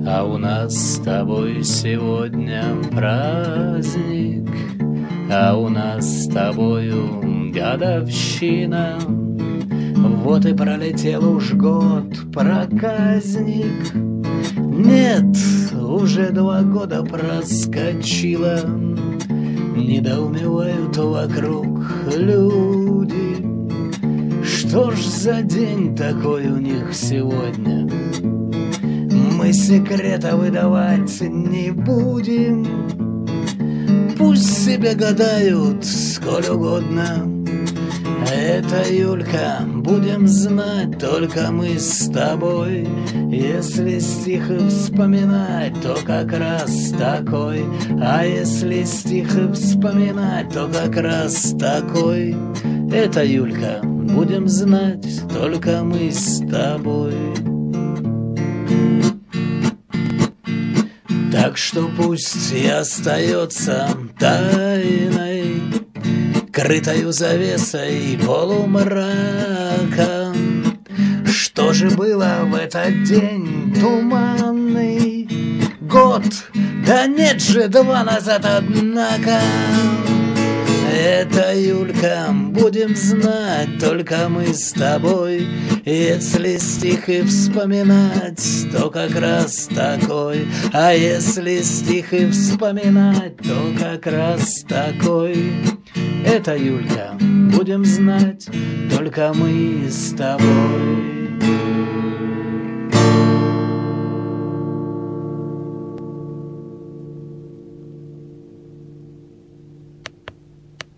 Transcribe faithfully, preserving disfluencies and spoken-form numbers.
А у нас с тобой сегодня праздник, а у нас с тобою годовщина. Вот и пролетел уж год, проказник. Нет, уже два года проскочило. Недоумевают вокруг люди. Что ж за день такой у них сегодня? Мы секрета выдавать не будем. Пусть себе гадают сколь угодно. Это, Юлька, будем знать только мы с тобой. Если стих и вспоминать, то как раз такой. А если стих и вспоминать, то как раз такой. Это, Юлька, будем знать только мы с тобой. Так что пусть и остается тайной, крытою завесой полумрака. Что же было в этот день туманный? Год, да нет же, два назад, однако. Это, Юлька, будем знать только мы с тобой. Если стих и вспоминать, то как раз такой. А если стих и вспоминать, то как раз такой. Это, Юлька, будем знать только мы с тобой.